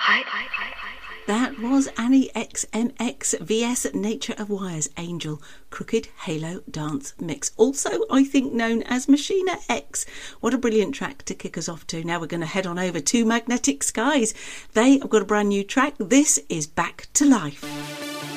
That was Annie XMX vs Nature of Wires Angel Crooked Halo Dance Mix, also I think known as Machina X. What a brilliant track to kick us off to. Now we're going to head on over to Magnetic Skies. They have got a brand new track. This is Back to Life.